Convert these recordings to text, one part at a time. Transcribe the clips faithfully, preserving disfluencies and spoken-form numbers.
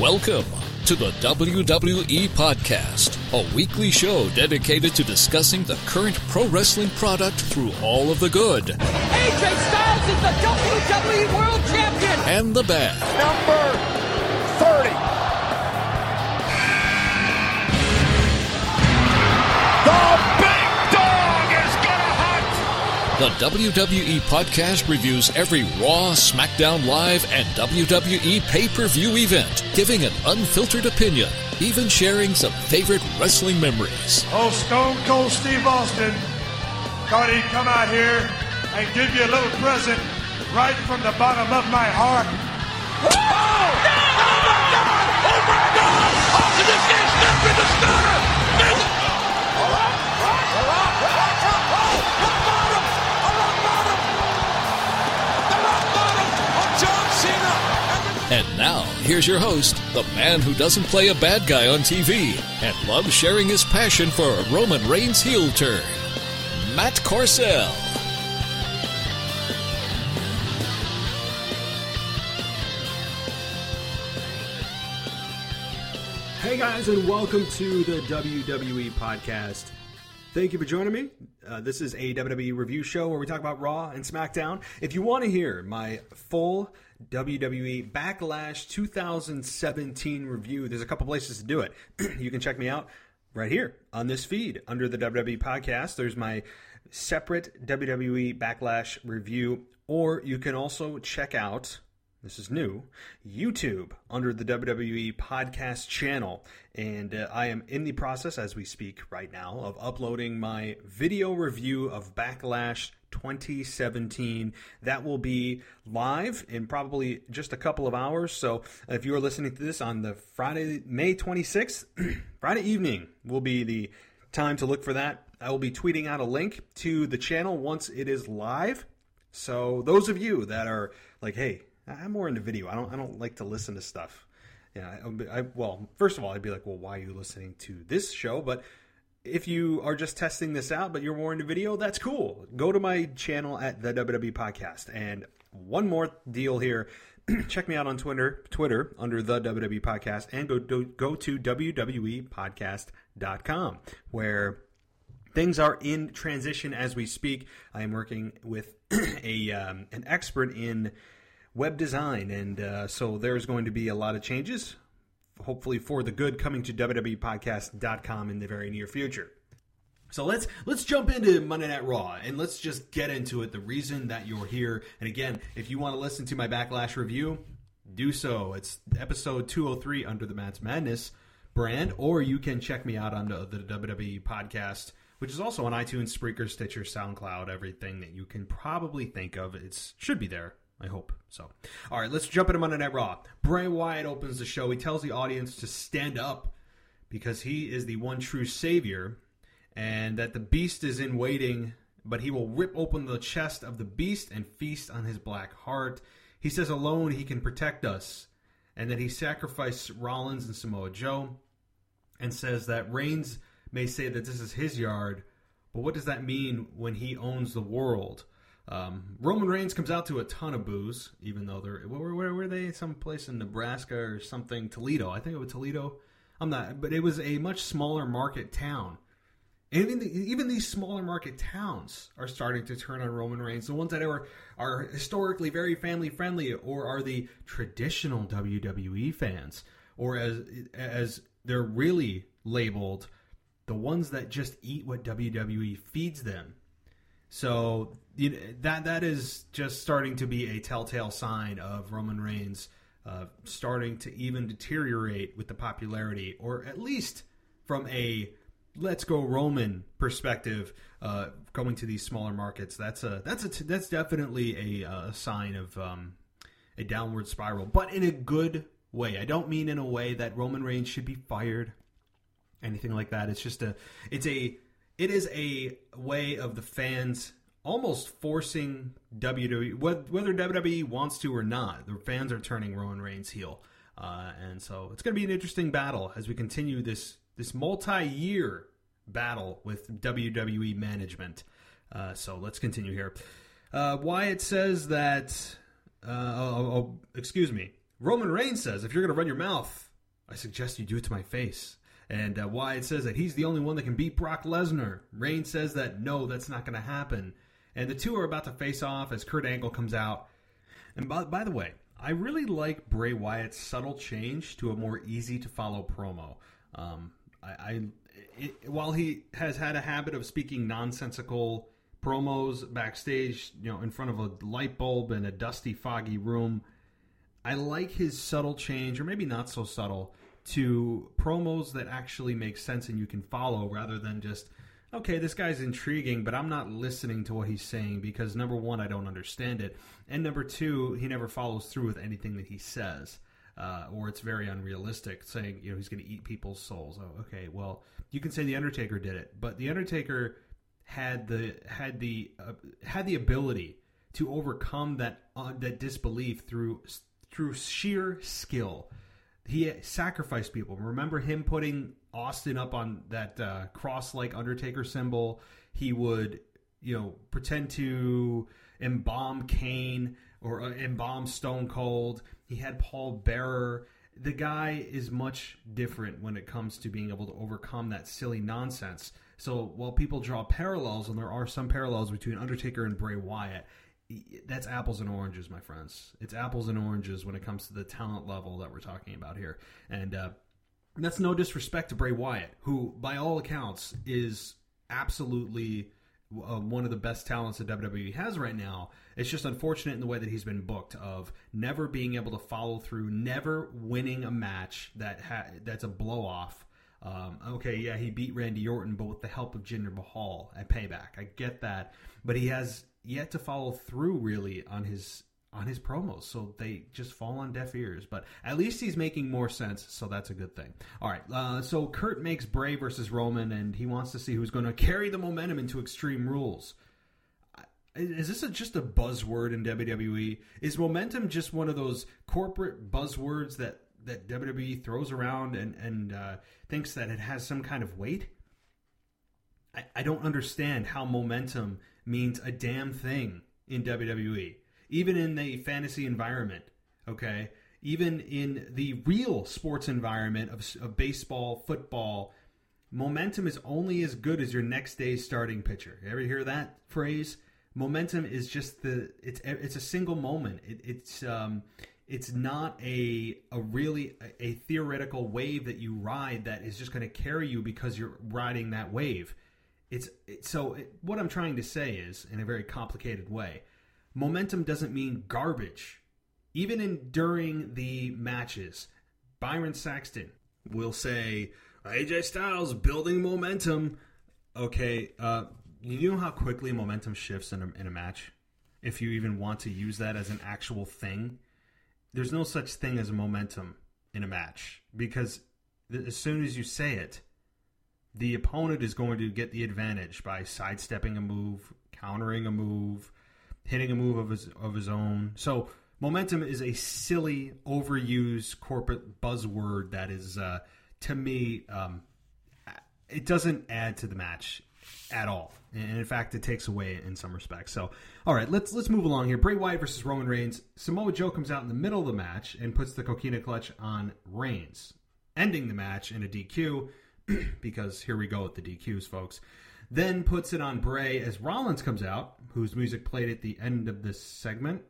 Welcome to the W W E Podcast, a weekly show dedicated to discussing the current pro wrestling product through all of the good. A J Styles is the W W E World Champion! And the bad. Number thirty. The big dog is gonna hunt! The W W E Podcast reviews every Raw, SmackDown Live, and W W E pay-per-view event, giving an unfiltered opinion, even sharing some favorite wrestling memories. Oh, Stone Cold Steve Austin thought he'd come out here and give you a little present right from the bottom of my heart. Oh! Oh my God! Oh my God! Austin just gets stuck in the stunner! A rock, rock, a rock, rock, rock, rock, rock bottom! A rock bottom! The rock bottom of John Cena! And now, here's your host, the man who doesn't play a bad guy on T V and loves sharing his passion for a Roman Reigns heel turn, Matt Corcel. Hey guys, and welcome to the W W E Podcast. Thank you for joining me. Uh, this is a W W E review show where we talk about Raw and SmackDown. If you want to hear my full W W E Backlash two thousand seventeen review, there's a couple places to do it. You can check me out right here on this feed under the W W E Podcast. There's my separate W W E Backlash review, or you can also check out, this is new, YouTube under the W W E Podcast channel. And uh, I am in the process, as we speak right now, of uploading my video review of Backlash twenty seventeen. That will be live in probably just a couple of hours. So if you are listening to this on the Friday, May twenty-sixth, Friday evening will be the time to look for that. I will be tweeting out a link to the channel once it is live. So those of you that are like, hey, I'm more into video. I don't. I don't like to listen to stuff. Yeah. I, I, well, first of all, I'd be like, well, why are you listening to this show? But if you are just testing this out, but you're more into video, that's cool. Go to my channel at the W W E Podcast. And one more deal here. Check me out on Twitter, Twitter under the W W E Podcast, and go do, go to W W E podcast dot com where things are in transition as we speak. I am working with a um, an expert in web design, and uh, so there's going to be a lot of changes, hopefully for the good, coming to W W E podcast dot com in the very near future. So let's let's jump into Monday Night Raw, and let's just get into it, the reason that you're here. And again, if you want to listen to my Backlash review, do so. It's episode two oh three under the Matt's Madness brand, or you can check me out on the, the W W E Podcast, which is also on iTunes, Spreaker, Stitcher, SoundCloud, everything that you can probably think of. It should be there. I hope so. All right, let's jump into Monday Night Raw. Bray Wyatt opens the show. He tells the audience to stand up because he is the one true savior, and that the beast is in waiting, but he will rip open the chest of the beast and feast on his black heart. He says alone he can protect us, and that he sacrificed Rollins and Samoa Joe, and says that Reigns may say that this is his yard, but what does that mean when he owns the world? Um, Roman Reigns comes out to a ton of boos, even though they're, where, where were they? Some place in Nebraska or something. Toledo. I think it was Toledo. I'm not, but it was a much smaller market town. And even, the, even these smaller market towns are starting to turn on Roman Reigns. The ones that are, are historically very family friendly, or are the traditional W W E fans, or as, as they're really labeled, the ones that just eat what W W E feeds them. So you know, that that is just starting to be a telltale sign of Roman Reigns uh, starting to even deteriorate with the popularity, or at least from a let's go Roman perspective, uh, going to these smaller markets. That's a that's a that's definitely a, a sign of um, a downward spiral, but in a good way. I don't mean in a way that Roman Reigns should be fired, anything like that. It's just a it's a It is a way of the fans almost forcing W W E, whether W W E wants to or not, the fans are turning Roman Reigns heel. Uh, and so it's going to be an interesting battle as we continue this, this multi-year battle with W W E management. Uh, so let's continue here. Uh, Wyatt says that, uh, oh, oh, excuse me, Roman Reigns says, if you're going to run your mouth I suggest you do it to my face. And uh, Wyatt says that he's the only one that can beat Brock Lesnar. Reigns says that no, that's not going to happen. And the two are about to face off as Kurt Angle comes out. And by, by the way, I really like Bray Wyatt's subtle change to a more easy-to-follow promo. Um, I, I it, while he has had a habit of speaking nonsensical promos backstage, you know, in front of a light bulb in a dusty, foggy room, I like his subtle change, or maybe not so subtle, to promos that actually make sense and you can follow, rather than just, okay, this guy's intriguing, but I'm not listening to what he's saying because, number one, I don't understand it, and number two, he never follows through with anything that he says, uh, or it's very unrealistic, saying, you know, he's going to eat people's souls. Oh, okay, well, you can say The Undertaker did it, but The Undertaker had the had the uh, had the ability to overcome that uh, that disbelief through through sheer skill. He sacrificed people. Remember him putting Austin up on that uh, cross-like Undertaker symbol? He would, you know, pretend to embalm Kane or uh, embalm Stone Cold. He had Paul Bearer. The guy is much different when it comes to being able to overcome that silly nonsense. So while people draw parallels, and there are some parallels between Undertaker and Bray Wyatt, that's apples and oranges, my friends. It's apples and oranges when it comes to the talent level that we're talking about here. And uh, that's no disrespect to Bray Wyatt, who, by all accounts, is absolutely uh, one of the best talents that W W E has right now. It's just unfortunate in the way that he's been booked, of never being able to follow through, never winning a match that ha- that's a blow-off. Um, okay, yeah, he beat Randy Orton, but with the help of Jinder Mahal at Payback. I get that. But he has yet to follow through really on his on his promos, so they just fall on deaf ears. But at least he's making more sense, so that's a good thing. All right, uh, so Kurt makes Bray versus Roman, and he wants to see who's going to carry the momentum into Extreme Rules. Is this a, just a buzzword in W W E? Is momentum just one of those corporate buzzwords that, that W W E throws around and, and uh, thinks that it has some kind of weight? I, I don't understand how momentum means a damn thing in W W E. Even in the fantasy environment, okay? Even in the real sports environment of, of baseball, football, momentum is only as good as your next day's starting pitcher. You ever hear that phrase? Momentum is just the, it's it's a single moment. It, it's um, it's not a a really a, a theoretical wave that you ride that is just going to carry you because you're riding that wave. It's it, so it, what I'm trying to say is, in a very complicated way, momentum doesn't mean garbage. Even in during the matches, Byron Saxton will say, A J Styles building momentum. Okay, uh, you know how quickly momentum shifts in a, in a match? If you even want to use that as an actual thing, there's no such thing as a momentum in a match, because as soon as you say it, the opponent is going to get the advantage by sidestepping a move, countering a move, hitting a move of his of his own. So momentum is a silly, overused corporate buzzword that is, uh, to me, um, it doesn't add to the match at all. And in fact, it takes away in some respects. So, all right, let's let's move along here. Bray Wyatt versus Roman Reigns. Samoa Joe comes out in the middle of the match and puts the Coquina Clutch on Reigns, ending the match in a D Q, because here we go with the D Qs, folks. Then puts it on Bray as Rollins comes out, whose music played at the end of this segment.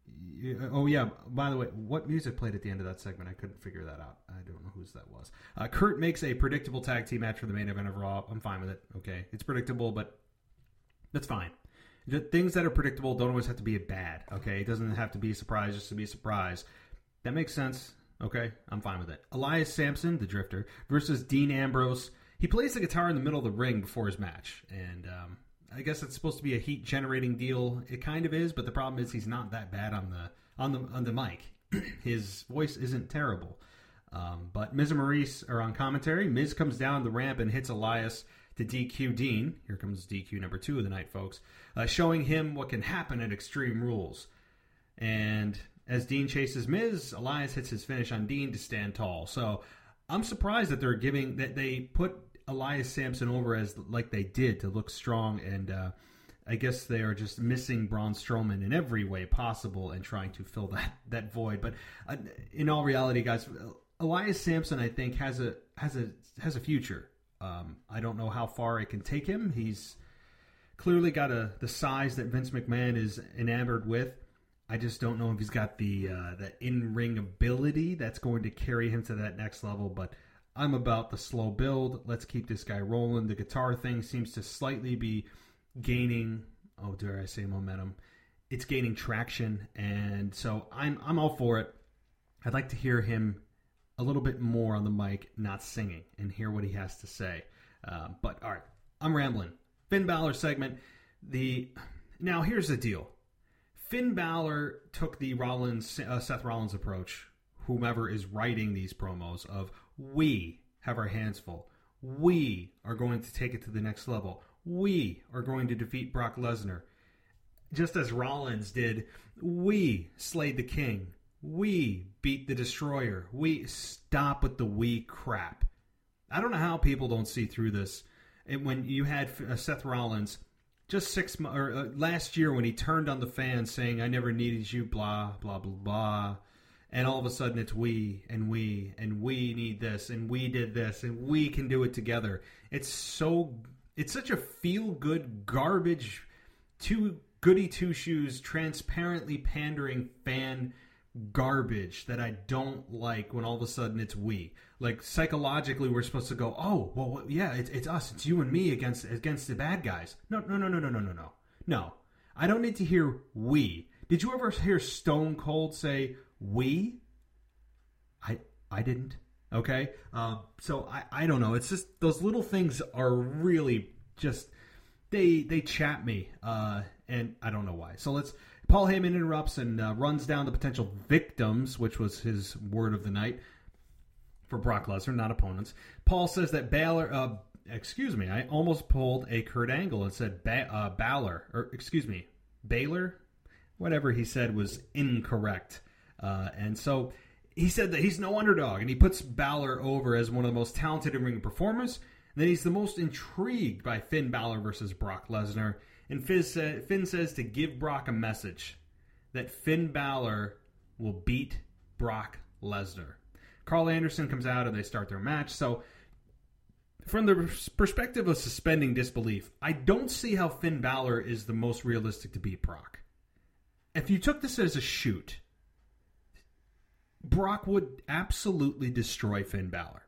Oh, yeah, by the way, what music played at the end of that segment? I couldn't figure that out. I don't know whose that was. Uh, Kurt makes a predictable tag team match for the main event of Raw. I'm fine with it. Okay, it's predictable, but that's fine. The things that are predictable don't always have to be bad, okay? It doesn't have to be a surprise just to be a surprise. That makes sense, okay? I'm fine with it. Elias Sampson, the Drifter, versus Dean Ambrose. He plays the guitar in the middle of the ring before his match, and um, I guess it's supposed to be a heat-generating deal. It kind of is, but the problem is he's not that bad on the on the on the mic. His voice isn't terrible. Um, but Miz and Maurice are on commentary. Miz comes down the ramp and hits Elias to D Q Dean. Here comes D Q number two of the night, folks, uh, showing him what can happen at Extreme Rules. And as Dean chases Miz, Elias hits his finish on Dean to stand tall. So I'm surprised that they're giving that they put Elias Sampson over as like they did to look strong, and uh, I guess they are just missing Braun Strowman in every way possible and trying to fill that, that void. But uh, in all reality, guys, Elias Sampson, I think, has a has a has a future. Um, I don't know how far it can take him. He's clearly got a the size that Vince McMahon is enamored with. I just don't know if he's got the uh, the in-ring ability that's going to carry him to that next level. But I'm about the slow build. Let's keep this guy rolling. The guitar thing seems to slightly be gaining, oh, dare I say momentum. It's gaining traction, and so I'm I'm all for it. I'd like to hear him a little bit more on the mic, not singing, and hear what he has to say. Uh, but all right, I'm rambling. Finn Balor segment. The now here's the deal. Finn Balor took the Rollins uh, Seth Rollins approach. Whomever is writing these promos of we have our hands full. We are going to take it to the next level. We are going to defeat Brock Lesnar. Just as Rollins did, we slayed the king. We beat the Destroyer. We stop with the we crap. I don't know how people don't see through this. And when you had uh, Seth Rollins just six months or uh, last year when he turned on the fans saying, "I never needed you," blah blah blah blah, and all of a sudden it's we and we and we need this and we did this and we can do it together. It's so it's such a feel good garbage, two goody two shoes, transparently pandering fan garbage that I don't like when all of a sudden it's we. Like psychologically we're supposed to go, oh, well, yeah, it's, it's us. It's you and me against against the bad guys. No, no, no, no, no, no, no, no. No, I don't need to hear we. Did you ever hear Stone Cold say we? I I didn't. Okay? Uh, so I, I don't know. It's just those little things are really just, they, they chat me. Uh, and I don't know why. So let's... Paul Heyman interrupts and uh, runs down the potential victims, which was his word of the night for Brock Lesnar, not opponents. Paul says that Balor, uh, excuse me, I almost pulled a Kurt Angle and said ba- uh, Balor, or excuse me, Baylor? Whatever he said was incorrect. Uh, and so he said that he's no underdog, and he puts Balor over as one of the most talented in-ring performers. And then he's the most intrigued by Finn Balor versus Brock Lesnar. And Finn says to give Brock a message that Finn Balor will beat Brock Lesnar. Carl Anderson comes out and they start their match. So from the perspective of suspending disbelief, I don't see how Finn Balor is the most realistic to beat Brock. If you took this as a shoot, Brock would absolutely destroy Finn Balor.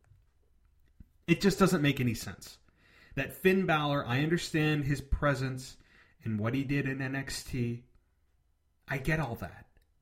It just doesn't make any sense. That Finn Balor, I understand his presence and what he did in N X T. I get all that.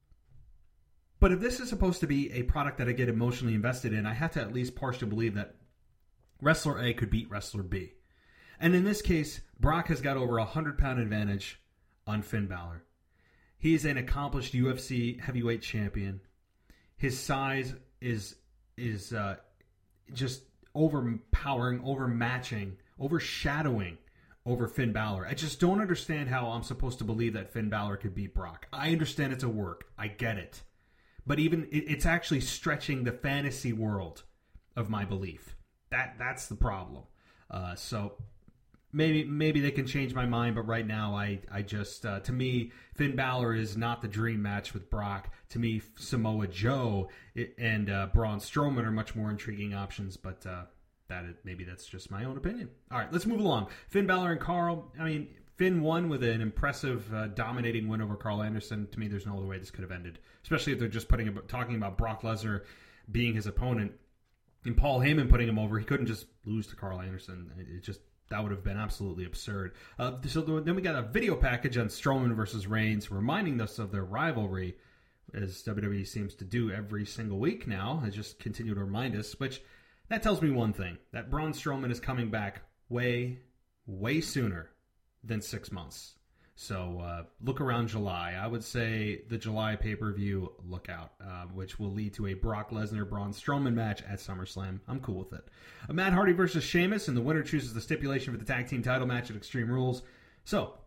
But if this is supposed to be a product that I get emotionally invested in, I have to at least partially believe that Wrestler A could beat Wrestler B. And in this case, Brock has got over a one hundred pound advantage on Finn Balor. He is an accomplished U F C heavyweight champion. His size is, is uh, just overpowering, overmatching, overshadowing over Finn Balor. I just don't understand how I'm supposed to believe that Finn Balor could beat Brock. I understand it's a work. I get it. But even it, it's actually stretching the fantasy world of my belief. That that's the problem. Uh, so maybe maybe they can change my mind, but right now I I just uh, to me Finn Balor is not the dream match with Brock. To me, Samoa Joe and uh, Braun Strowman are much more intriguing options, but. Uh, That is, maybe that's just my own opinion. All right, let's move along. Finn Balor and Carl. I mean, Finn won with an impressive, uh, dominating win over Carl Anderson. To me, there's no other way this could have ended, especially if they're just putting talking about Brock Lesnar being his opponent and Paul Heyman putting him over. He couldn't just lose to Carl Anderson. It just that would have been absolutely absurd. Uh, so then we got a video package on Strowman versus Reigns, reminding us of their rivalry, as W W E seems to do every single week now. They just continue to remind us, which. That tells me one thing, that Braun Strowman is coming back way, way sooner than six months. So uh, look around July. I would say the July pay-per-view, look out, uh, which will lead to a Brock Lesnar-Braun Strowman match at SummerSlam. I'm cool with it. Uh, Matt Hardy versus Sheamus, and the winner chooses the stipulation for the tag team title match at Extreme Rules. So,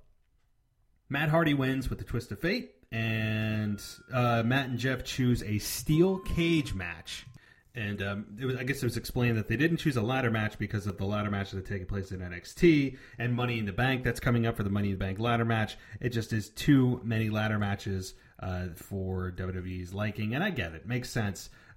Matt Hardy wins with the twist of fate, and uh, Matt and Jeff choose a steel cage match. And um, it was, I guess it was explained that they didn't choose a ladder match because of the ladder match that taking place in N X T and Money in the Bank that's coming up for the Money in the Bank ladder match. It just is too many ladder matches uh, for W W E's liking, and I get it. Makes sense.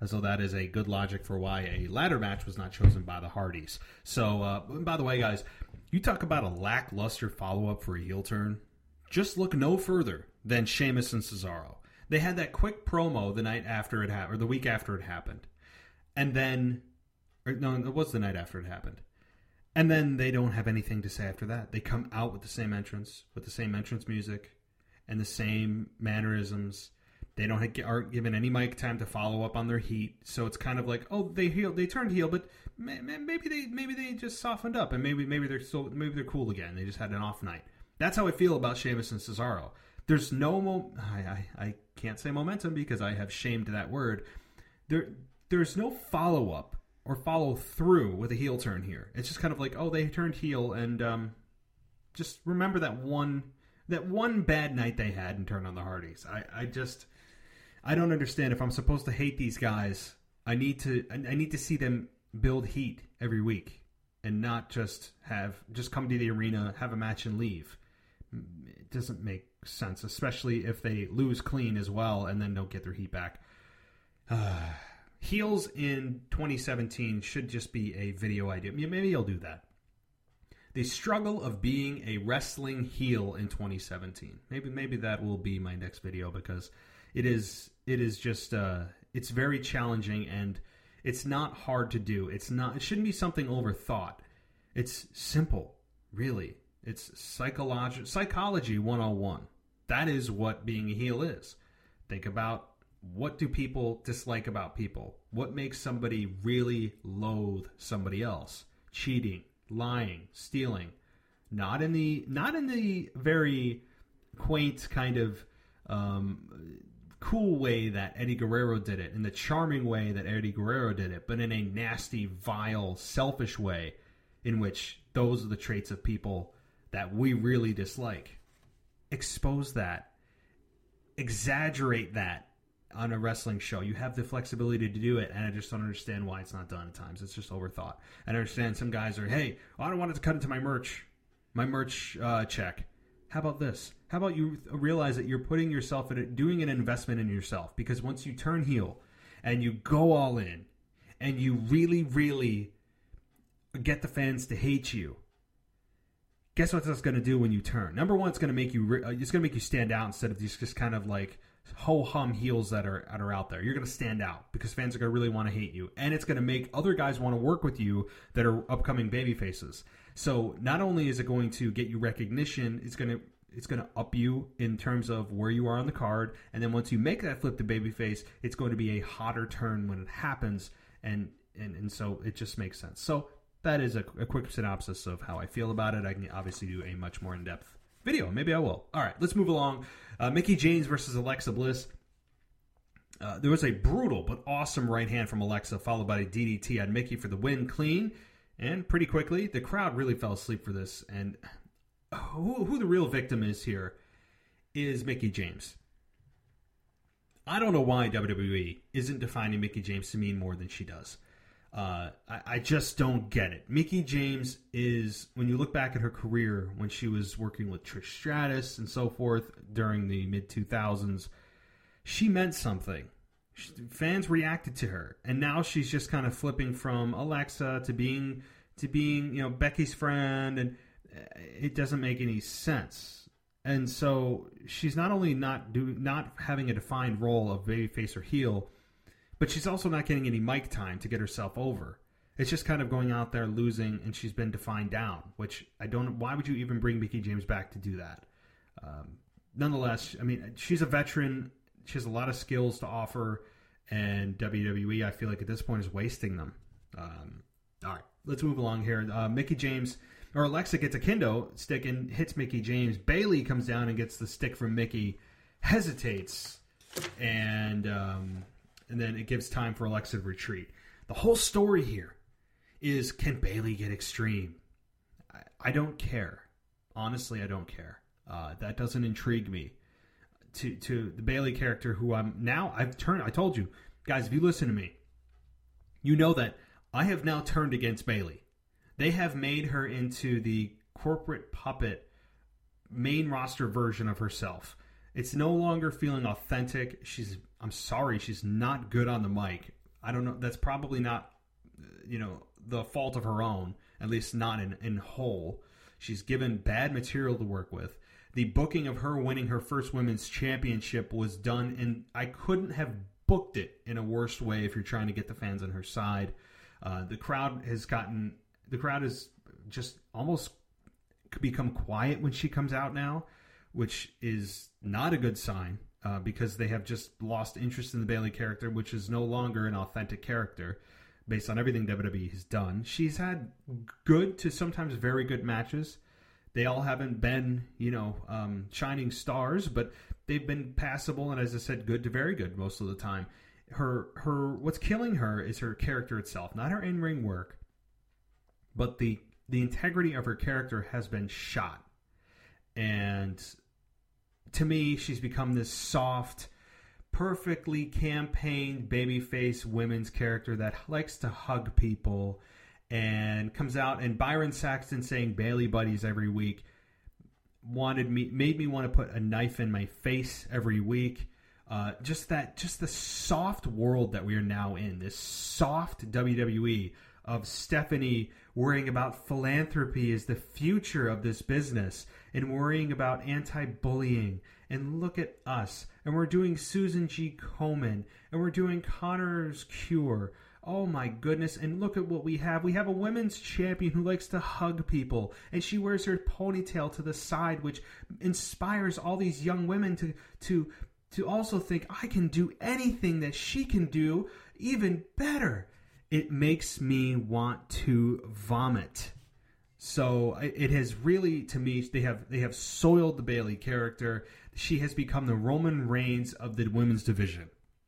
as though that is a good logic for why a ladder match was not chosen by the Hardys. So, uh, by the way, guys, you talk about a lackluster follow-up for a heel turn, just look no further than Sheamus and Cesaro. They had that quick promo the night after it happened, or the week after it happened. And then, or no, it was the night after it happened. And then they don't have anything to say after that. They come out with the same entrance, with the same entrance music, and the same mannerisms. They don't have, aren't given any mic time to follow up on their heat. So it's kind of like, oh, they heel, they turned heel, but maybe they maybe they just softened up, and maybe maybe they're still maybe they're cool again. They just had an off night. That's how I feel about Sheamus and Cesaro. There's no mo- I, I I can't say momentum because I have shamed that word. There there's no follow up or follow through with a heel turn here. It's just kind of like, oh, they turned heel, and um, just remember that one that one bad night they had and turned on the Hardys. I, I just I don't understand. If I'm supposed to hate these guys, I need to I need to see them build heat every week and not just have just come to the arena, have a match, and leave. It doesn't make sense, especially if they lose clean as well and then don't get their heat back. Uh, heels in twenty seventeen should just be a video idea. Maybe you'll do that. The struggle of being a wrestling heel in twenty seventeen. Maybe maybe that will be my next video, because it is it is just uh, it's very challenging, and it's not hard to do. It's not. It shouldn't be something overthought. It's simple, really. It's psychology psychology one oh one. That is what being a heel is. Think about, what do people dislike about people? What makes somebody really loathe somebody else? Cheating, lying, stealing. Not in the not in the very quaint kind of um, cool way that Eddie Guerrero did it, in the charming way that Eddie Guerrero did it, but in a nasty, vile, selfish way in which those are the traits of people that we really dislike. Expose that. Exaggerate that on a wrestling show. You have the flexibility to do it, and I just don't understand why it's not done at times. It's just overthought. I understand some guys are, hey, I don't want it to cut into my merch, my merch uh, check. How about this? How about you realize that you're putting yourself in it, doing an investment in yourself? Because once you turn heel and you go all in and you really, really get the fans to hate you, guess what that's going to do when you turn? Number one, it's going to make you uh, it's going to make you stand out instead of these just kind of like ho-hum heels that are, that are out there. You're going to stand out because fans are going to really want to hate you. And it's going to make other guys want to work with you that are upcoming baby faces. So not only is it going to get you recognition, it's going to it's going to up you in terms of where you are on the card. And then once you make that flip to babyface, it's going to be a hotter turn when it happens. And and, and so it just makes sense. So that is a, a quick synopsis of how I feel about it. I can obviously do a much more in-depth video. Maybe I will. All right, let's move along. Uh, Mickie James versus Alexa Bliss. Uh, there was a brutal but awesome right hand from Alexa, followed by a D D T on Mickie for the win clean. And pretty quickly, the crowd really fell asleep for this. And who, who the real victim is here is Mickie James. I don't know why W W E isn't defining Mickie James to mean more than she does. Uh, I, I just don't get it. Mickie James is, when you look back at her career, when she was working with Trish Stratus and so forth during the mid two thousands, she meant something. She, fans reacted to her, and now she's just kind of flipping from Alexa to being to being, you know, Becky's friend, and it doesn't make any sense. And so she's not only not do not having a defined role of babyface or heel, but she's also not getting any mic time to get herself over. It's just kind of going out there losing, and she's been defined down, which I don't. Why would you even bring Mickie James back to do that? Um, nonetheless, I mean, she's a veteran. She has a lot of skills to offer, and W W E, I feel like at this point, is wasting them. Um, all right, let's move along here. Uh, Mickie James, or Alexa gets a kendo stick and hits Mickie James. Bayley comes down and gets the stick from Mickie, hesitates, and um, and then it gives time for Alexa to retreat. The whole story here is, can Bayley get extreme? I, I don't care. Honestly, I don't care. Uh, that doesn't intrigue me. To to the Bayley character, who I'm now, I've turned, I told you, guys, if you listen to me, you know that I have now turned against Bayley. They have made her into the corporate puppet main roster version of herself. It's no longer feeling authentic. She's, I'm sorry, she's not good on the mic. I don't know. That's probably not, you know, the fault of her own, at least not in, in whole. She's given bad material to work with. The booking of her winning her first women's championship was done, and I couldn't have booked it in a worse way if you're trying to get the fans on her side. Uh, the crowd has gotten, the crowd has just almost become quiet when she comes out now, which is not a good sign. Uh, because they have just lost interest in the Bayley character, which is no longer an authentic character based on everything W W E has done. She's had good to sometimes very good matches. They all haven't been, you know, um, shining stars, but they've been passable and, as I said, good to very good most of the time. Her, her, what's killing her is her character itself, not her in-ring work, but the the integrity of her character has been shot. And to me, she's become this soft, perfectly campaigned babyface women's character that likes to hug people and comes out. And Byron Saxton saying Bayley buddies every week wanted me, made me want to put a knife in my face every week. Uh, just that, just the soft world that we are now in. This soft W W E of Stephanie worrying about philanthropy as the future of this business and worrying about anti-bullying. And look at us. And we're doing Susan G. Komen. And we're doing Connor's Cure. Oh my goodness. And look at what we have. We have a women's champion who likes to hug people. And she wears her ponytail to the side, which inspires all these young women to to to also think, I can do anything that she can do, even better. It makes me want to vomit. So it has really, to me, they have they have soiled the Bayley character. She has become the Roman Reigns of the women's division.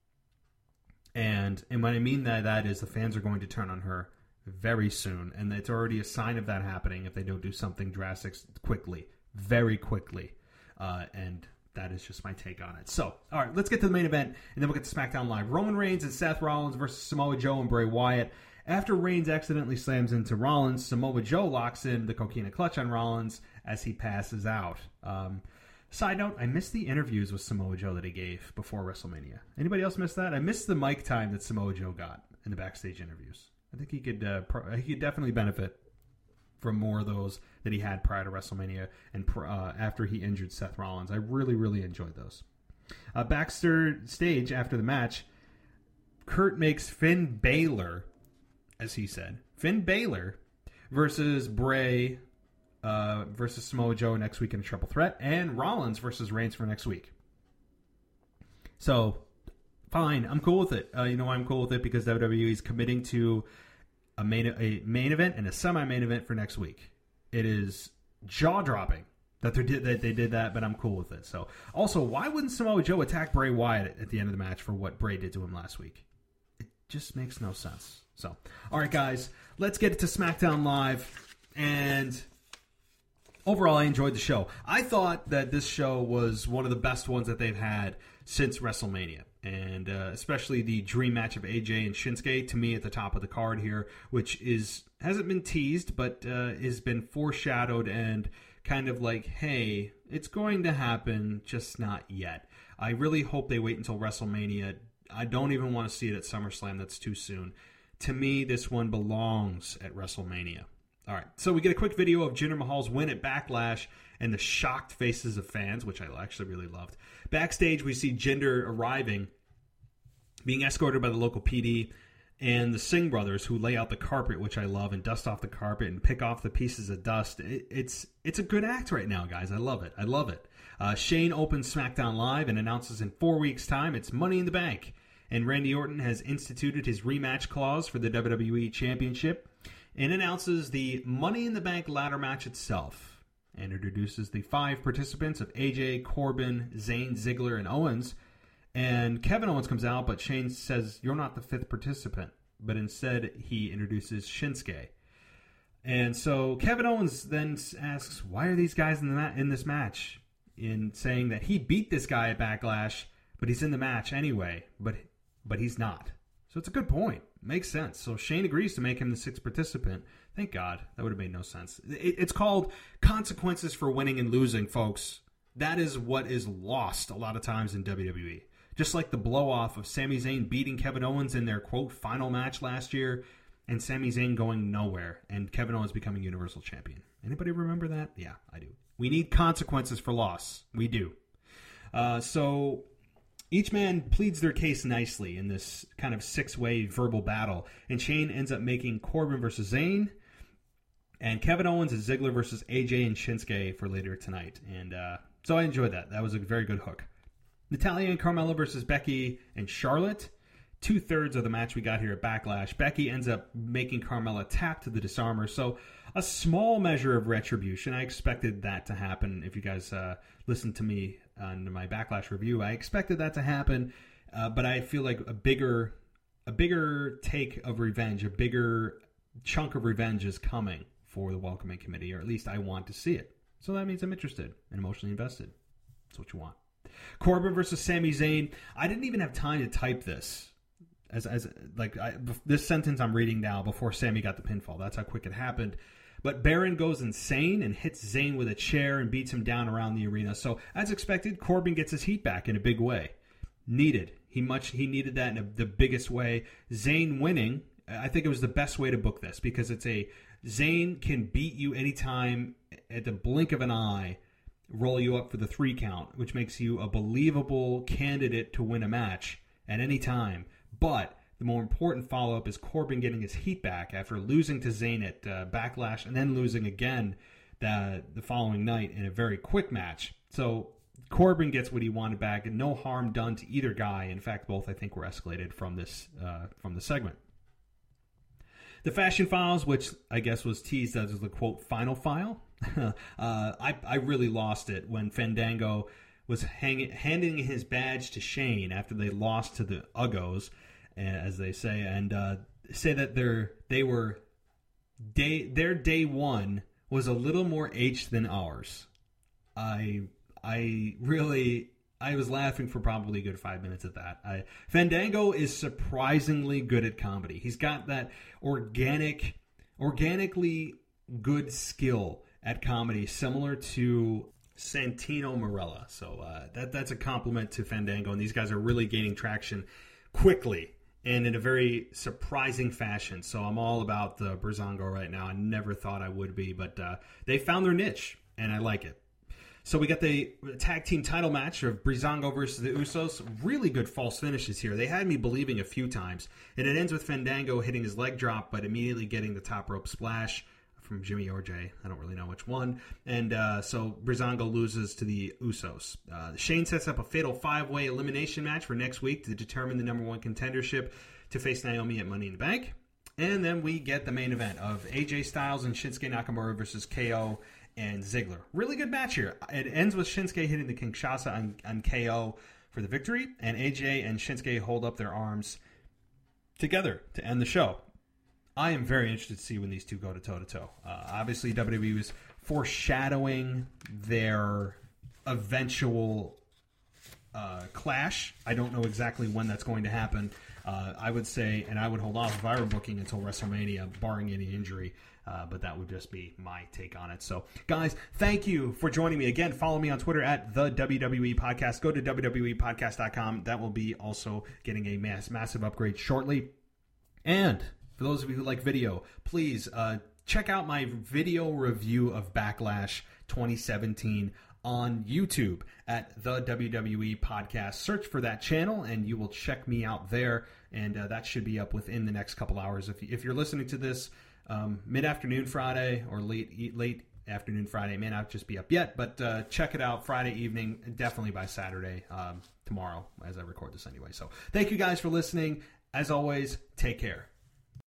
And and what I mean that that is the fans are going to turn on her very soon. And it's already a sign of that happening if they don't do something drastic quickly, very quickly. Uh, and that is just my take on it. So, all right, let's get to the main event, and then we'll get to SmackDown Live. Roman Reigns and Seth Rollins versus Samoa Joe and Bray Wyatt. After Reigns accidentally slams into Rollins, Samoa Joe locks in the Coquina Clutch on Rollins as he passes out. Um, side note, I missed the interviews with Samoa Joe that he gave before WrestleMania. Anybody else miss that? I missed the mic time that Samoa Joe got in the backstage interviews. I think he could, uh, pro- he could definitely benefit from more of those that he had prior to WrestleMania and uh, after he injured Seth Rollins. I really, really enjoyed those. Uh, backstage after the match, Kurt makes Finn Balor, as he said, Finn Balor versus Bray uh, versus Samoa Joe next week in a triple threat, and Rollins versus Reigns for next week. So, fine, I'm cool with it. Uh, you know why I'm cool with it? Because W W E is committing to a main a main event and a semi-main event for next week. It is jaw-dropping that they did that they did that, but I'm cool with it. So, also, why wouldn't Samoa Joe attack Bray Wyatt at the end of the match for what Bray did to him last week? It just makes no sense. So, all right, guys, let's get to SmackDown Live. And overall, I enjoyed the show. I thought that this show was one of the best ones that they've had since WrestleMania. And uh, especially the dream match of A J and Shinsuke, to me, at the top of the card here, which is hasn't been teased, but uh, has been foreshadowed and kind of like, hey, it's going to happen, just not yet. I really hope they wait until WrestleMania. I don't even want to see it at SummerSlam. That's too soon. To me, this one belongs at WrestleMania. All right, so we get a quick video of Jinder Mahal's win at Backlash and the shocked faces of fans, which I actually really loved. Backstage, we see Jinder arriving, being escorted by the local P D, and the Singh brothers, who lay out the carpet, which I love, and dust off the carpet and pick off the pieces of dust. It, it's it's a good act right now, guys. I love it. I love it. Uh, Shane opens SmackDown Live and announces in four weeks' time it's Money in the Bank. And Randy Orton has instituted his rematch clause for the W W E Championship and announces the Money in the Bank ladder match itself and introduces the five participants of A J, Corbin, Zayn, Ziggler, and Owens. And Kevin Owens comes out, but Shane says, you're not the fifth participant. But instead, he introduces Shinsuke. And so Kevin Owens then asks, why are these guys in the ma- in this match? In saying that he beat this guy at Backlash, but he's in the match anyway. But but he's not. So it's a good point. Makes sense. So Shane agrees to make him the sixth participant. Thank God. That would have made no sense. It, it's called consequences for winning and losing, folks. That is what is lost a lot of times in W W E. Just like the blow-off of Sami Zayn beating Kevin Owens in their, quote, final match last year, and Sami Zayn going nowhere, and Kevin Owens becoming Universal Champion. Anybody remember that? Yeah, I do. We need consequences for loss. We do. Uh, so each man pleads their case nicely in this kind of six-way verbal battle, and Shane ends up making Corbin versus Zayn, and Kevin Owens is Ziggler versus A J and Shinsuke for later tonight. And uh, so I enjoyed that. That was a very good hook. Natalya and Carmella versus Becky and Charlotte. Two-thirds of the match we got here at Backlash. Becky ends up making Carmella tap to the disarmer. So a small measure of retribution. I expected that to happen. If you guys uh, listened to me on my Backlash review, I expected that to happen. Uh, but I feel like a bigger, a bigger take of revenge, a bigger chunk of revenge is coming for the Welcoming Committee, or at least I want to see it. So that means I'm interested and emotionally invested. That's what you want. Corbin versus Sami Zayn. I didn't even have time to type this. As as like I, this sentence I'm reading now before Sammy got the pinfall. That's how quick it happened. But Baron goes insane and hits Zayn with a chair and beats him down around the arena. So as expected, Corbin gets his heat back in a big way. Needed. He much he needed that in a, the biggest way. Zayn winning, I think it was the best way to book this, because it's a Zayn can beat you anytime at the blink of an eye, roll you up for the three count, which makes you a believable candidate to win a match at any time. But the more important follow-up is Corbin getting his heat back after losing to Zayn at uh, Backlash and then losing again the, the following night in a very quick match. So Corbin gets what he wanted back, and no harm done to either guy. In fact, both, I think, were escalated from this uh, from the segment. The Fashion Files, which I guess was teased as the, quote, final file. uh, I, I really lost it when Fandango was hanging, handing his badge to Shane after they lost to the Uggos, as they say, and uh, say that their they were day their day one was a little more H than ours. I I really I was laughing for probably a good five minutes at that. I, Fandango is surprisingly good at comedy. He's got that organic, organically good skill at comedy, similar to Santino Marella. So uh, that that's a compliment to Fandango, and these guys are really gaining traction quickly and in a very surprising fashion. So I'm all about the Breezango right now. I never thought I would be, but uh, they found their niche, and I like it. So we got the tag team title match of Breezango versus the Usos. Really good false finishes here. They had me believing a few times. And it ends with Fandango hitting his leg drop, but immediately getting the top rope splash from Jimmy or Jay. I don't really know which one. And uh, so Breezango loses to the Usos. Uh, Shane sets up a fatal five-way elimination match for next week to determine the number one contendership to face Naomi at Money in the Bank. And then we get the main event of A J Styles and Shinsuke Nakamura versus K O and Ziggler. Really good match here. It ends with Shinsuke hitting the Kinshasa on, on K O for the victory, and A J and Shinsuke hold up their arms together to end the show. I am very interested to see when these two go to toe-to-toe. Uh, obviously, W W E was foreshadowing their eventual uh, clash. I don't know exactly when that's going to happen. Uh, I would say, and I would hold off if I were booking until WrestleMania, barring any injury. Uh, but that would just be my take on it. So, guys, thank you for joining me. Again, follow me on Twitter at the W W E Podcast. Go to W W E podcast dot com. That will be also getting a mass, massive upgrade shortly. And for those of you who like video, please uh, check out my video review of Backlash twenty seventeen on YouTube at the W W E Podcast. Search for that channel, and you will check me out there. And uh, that should be up within the next couple hours. If, if you're listening to this um, mid-afternoon Friday or late late afternoon Friday, it may not just be up yet, but uh, check it out Friday evening, definitely by Saturday, um, tomorrow, as I record this anyway. So thank you guys for listening. As always, take care.